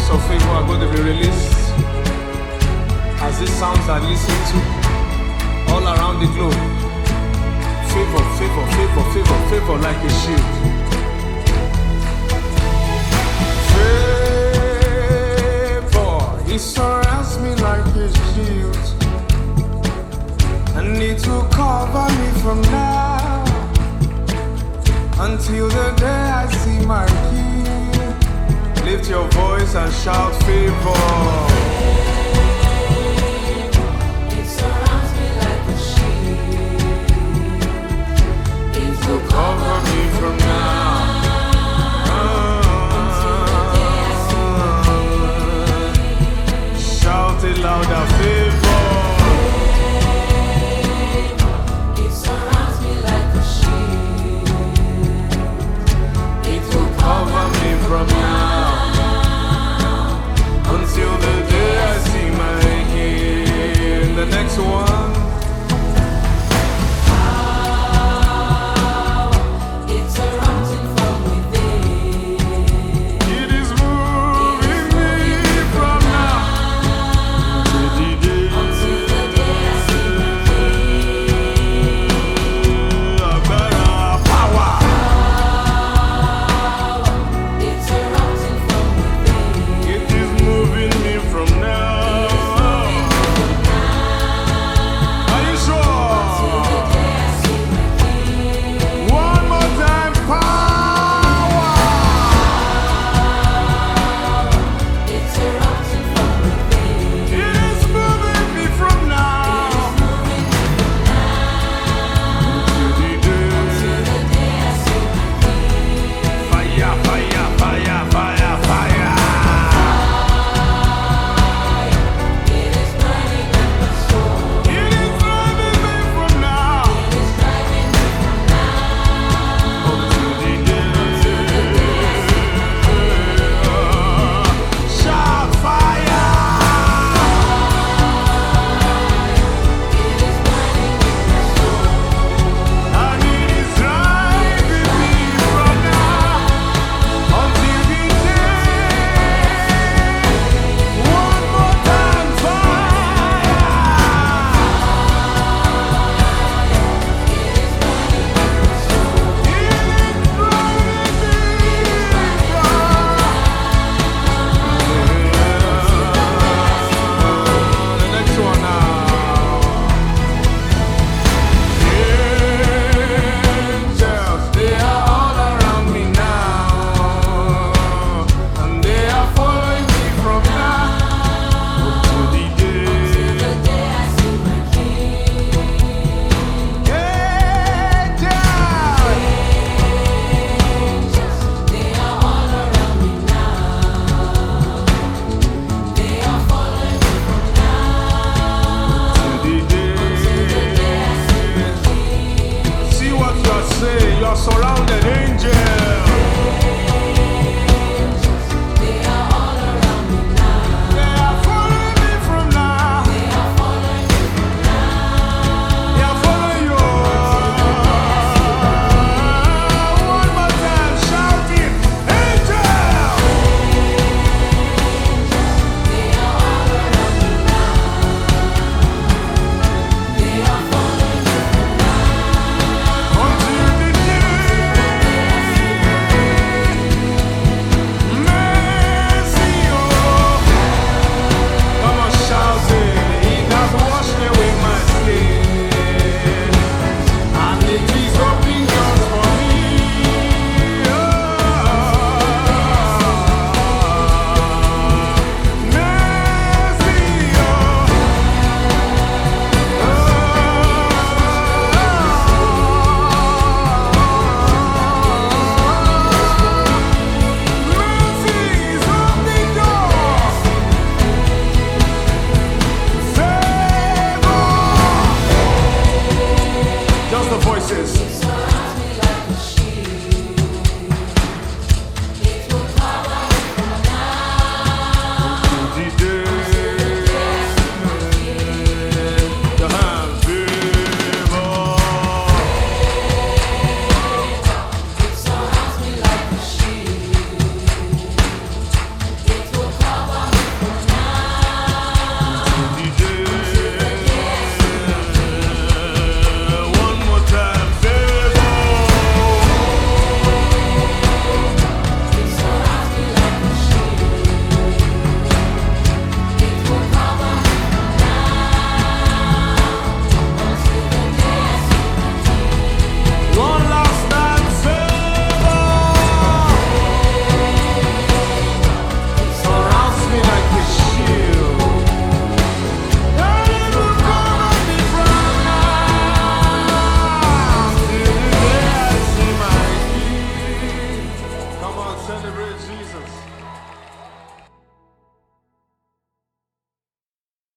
voice of favor are going to be released as these sounds are listened to all around the globe. Favor, favor, favor, favor, favor like a shield. Favor, he surrounds me like a shield. I need to cover me from now until the day I see my King. Lift your voice and shout favor. It surrounds me like a shield. It will Cover me from now until the day I see my King. shout it louder, favor. It surrounds me like a shield. It will Cover me from now until the day I see my King. The next one.